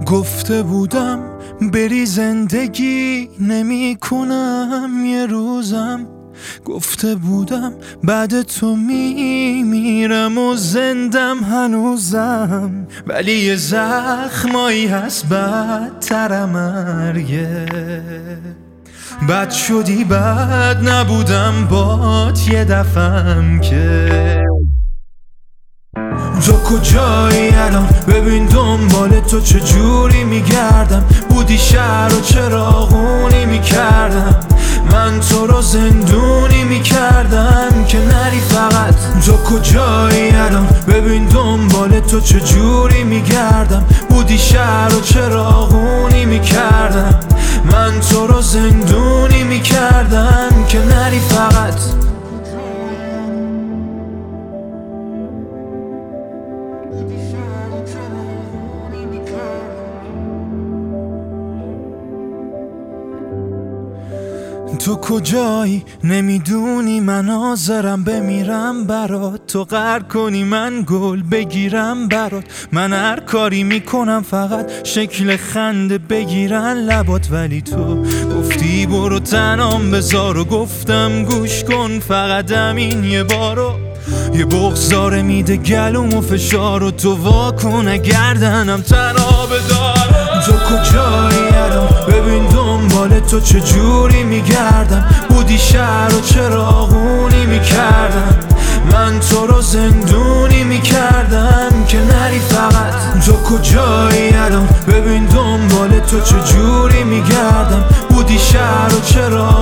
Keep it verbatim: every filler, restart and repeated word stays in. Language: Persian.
گفته بودم بری زندگی نمی کنم یه روزم، گفته بودم بعد تو می میرم و زندم هنوزم، ولی یه زخمایی هست بدتر مرگه. بد شدی بد نبودم بات یه دفعم که. تو کجایی الان؟ ببین دنبال تو چجوری میگردم، بودی شهر و چراغونی میکردم، من تو رو زندونی میکردم که نری فقط. تو کجایی الان؟ ببین دنبال تو چجوری میگردم، بودی شهر و چراغونی میکردم، من تو رو زندونی میکردم که نری فقط. تو کجایی؟ نمیدونی من حاضرم بمیرم برات، تو قهر کنی من گل بگیرم برات، من هر کاری میکنم فقط شکل خنده بگیرن لبات، ولی تو گفتی برو تنام بذار و گفتم گوش کن فقط همین یه بارو. یه بغضاره میده گلوم و فشار و تو واکن گردنم تنها بدار. تو کجایی الان؟ ببین دنبال تو چجوری میگردم، بودی شهر و چراغونی میکردم، من تو رو زندونی میکردم که نری فقط. تو کجایی الان؟ ببین دنبال تو چجوری میگردم، بودی شهر و چراغونی